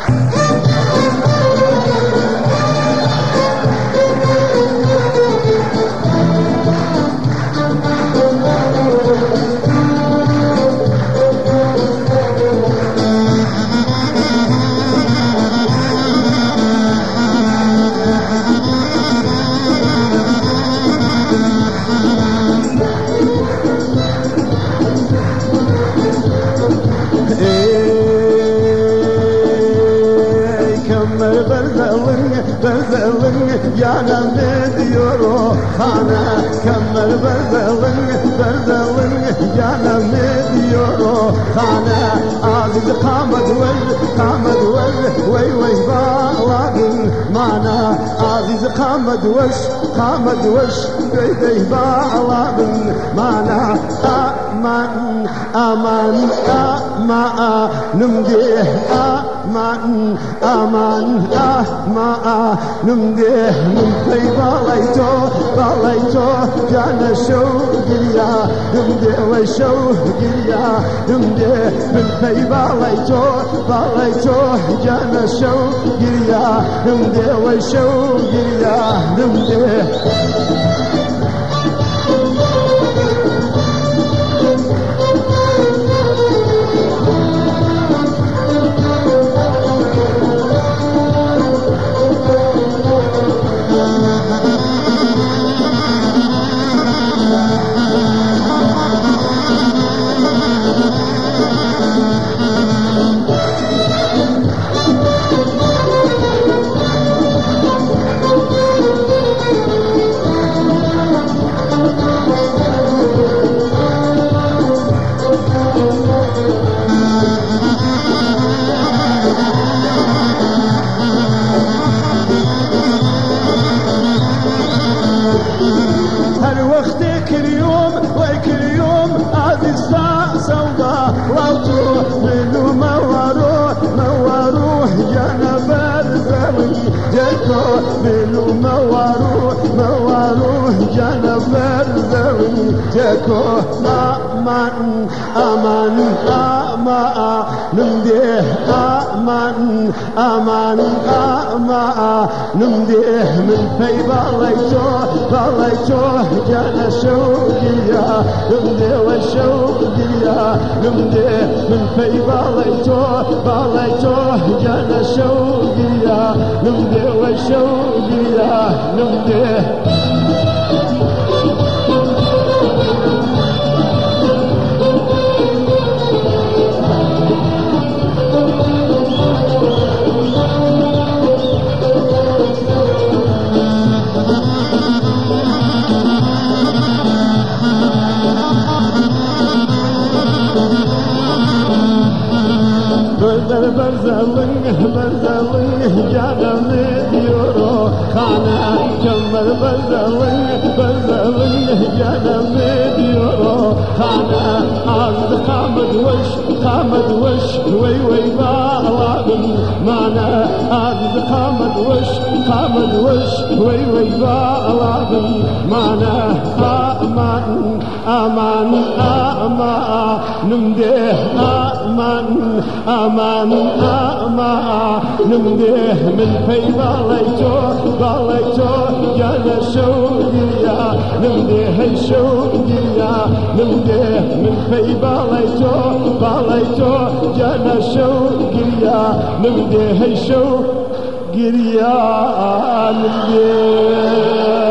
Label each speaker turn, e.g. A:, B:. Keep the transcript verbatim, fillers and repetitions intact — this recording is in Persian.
A: Berzelin yanam ediyor o hana Kemer berzelin berzelin yanam ediyor o hana Aziz kamed vel kamed vel vey vey bağladın mana Aziz kamed veş kamed veş vey vey bağladın mana Aman aman aman numdi aman aman aman numdi numdi balayto balayto jana show girya numdi way show girya numdi numdi balayto balayto jana show girya numdi way show girya numdi منو موارو موارو جنبر زوی جکو آمان آمان آمان نمده آمان آمان آمان نمده من پی بالای تو بالای تو جن شوقیا نمده و شوقیا نمده من پی بالای تو بالای تو جن شوقیا نمده و شوقیا نمده Berzalın, berzalın, canım ediyor o kana Kemer berzalın, berzalın, canım ediyor o kana Ağzı kamed veş, kamed veş, vey vey bağladın mana Ağzı kamed veş, kamed veş, vey vey bağladın mana Aman, aman, aman, nümde aman, aman aman نمده من في باليتو باليتو يا شوقيا نمده هي شوقيا نمده من في باليتو باليتو يا شوقيا نمده هي شوقيا نمده